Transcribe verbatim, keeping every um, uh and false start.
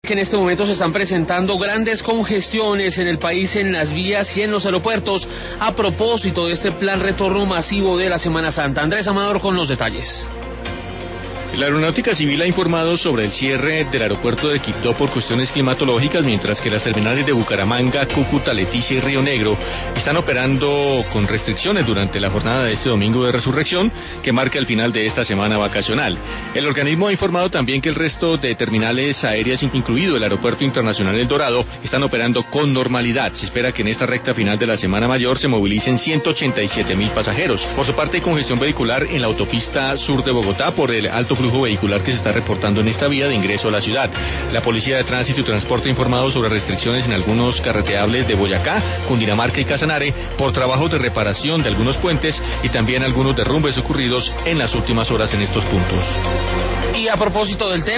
que en este momento se están presentando grandes congestiones en el país, en las vías y en los aeropuertos, a propósito de este plan retorno masivo de la Semana Santa. Andrés Amador con los detalles. La Aeronáutica Civil ha informado sobre el cierre del aeropuerto de Quibdó por cuestiones climatológicas, mientras que las terminales de Bucaramanga, Cúcuta, Leticia y Río Negro están operando con restricciones durante la jornada de este domingo de resurrección, que marca el final de esta semana vacacional. El organismo ha informado también que el resto de terminales aéreas, incluido el Aeropuerto Internacional El Dorado, están operando con normalidad. Se espera que en esta recta final de la Semana Mayor se movilicen ciento ochenta y siete mil pasajeros. Por su parte, hay congestión vehicular en la autopista sur de Bogotá por el alto flujo vehicular que se está reportando en esta vía de ingreso a la ciudad. La Policía de Tránsito y Transporte ha informado sobre restricciones en algunos carreteables de Boyacá, Cundinamarca y Casanare por trabajos de reparación de algunos puentes y también algunos derrumbes ocurridos en las últimas horas en estos puntos. Y a propósito del tema